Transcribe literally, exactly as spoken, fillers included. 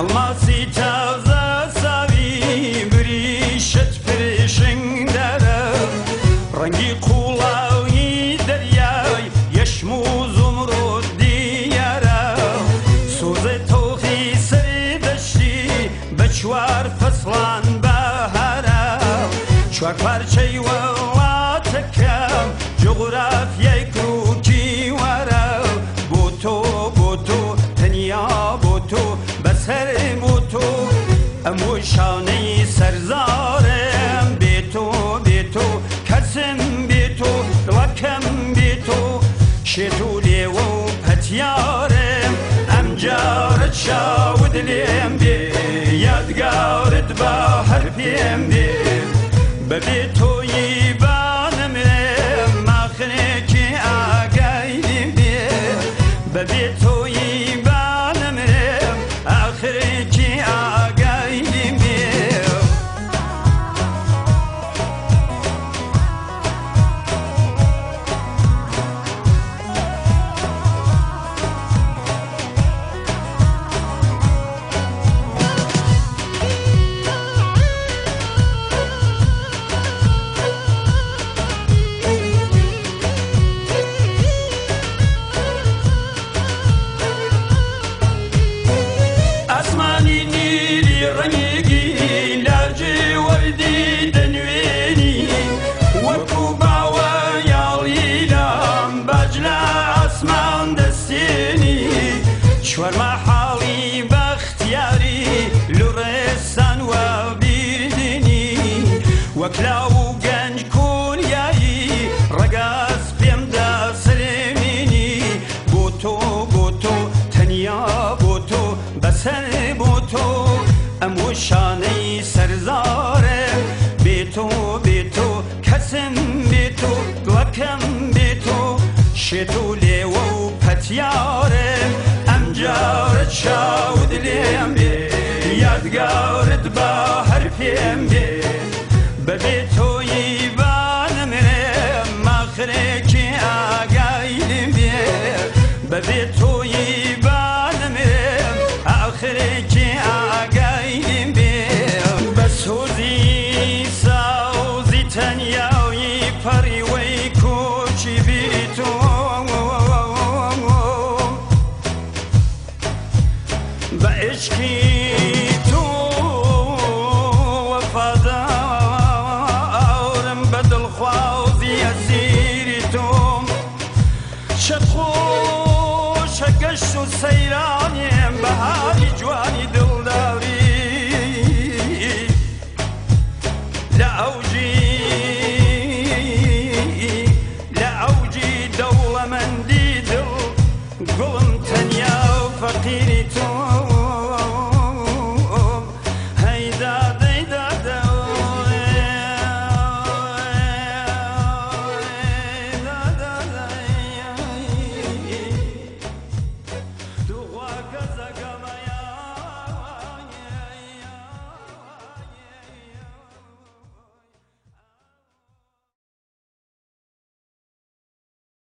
ئەڵماسی تازە ساوی بریشت پرشنگ دەرە ڕەنگی قوڵاوی دەریای یەشم و زومڕۆد دیارە سۆزە تۆخی سەر دەشتی بە چوار فەسڵان بەهارە چوار پارچەی وڵاتەکەم جغرافیای کروکیوارە بۆ تۆ بۆ تۆ تەنیا بۆ تۆ بەسەر بۆ تۆ ئەموو شانەی سەرزارم بێ تۆ بێ تۆ کەسم بێ تۆ دڵەکەم بێ تۆ شێت و لێوە و پەتیارم ئەم جارە چاود لێم بێ یادگارت بە هەر پێم بێ بەبێ تۆیی بانەمرێم ماخنێکی ئاگای لێم بێ بەبێ تۆیی بانەمرێم ئاخرێکی ئاگای لێم بێ ئاسمانی نیری ڕەنگی لاجێ وەردی دەنوێنی وەکو باوە یاڵیلام باج لە ئاسمان دەستێنی چوارمە حاڵی بەختیاری لوڕێستان وە بیردنی وەک لاو و گەنج کۆریایی ڕەگاز پێم دەسرێمێنی بۆ تۆ بۆ تۆ تەنیا بۆ تۆ بەسەر بۆ تۆ ئەموو شانەی سەرزارم بێ تۆ بێ تۆ کەسم بێ تۆ دڵەکەم بێ تۆ شێت و لێوە و پەتیارم ئەم جارە چاود لێم بێ یادگارت بە هەر پێم بێ بەبێ تۆیی بانەمرێم ماخرێکی ئاگای لێم بێ بەبێ تۆیی بانەمرێم ئاخرێکی ئاگای لێم بێ بە سۆزی ساوزی تەنیاوی پەڕیوەی کۆچی بیری تۆ بە عشقی تۆ وەفادارم بە دڵخوازی ئەسیری تۆم شەدخۆشە گەشت و سەیرانێم بەهاری جوانی دڵداری لە ئەوجی لە ئەوجی دەوڵەمەندی دڵ گوڵم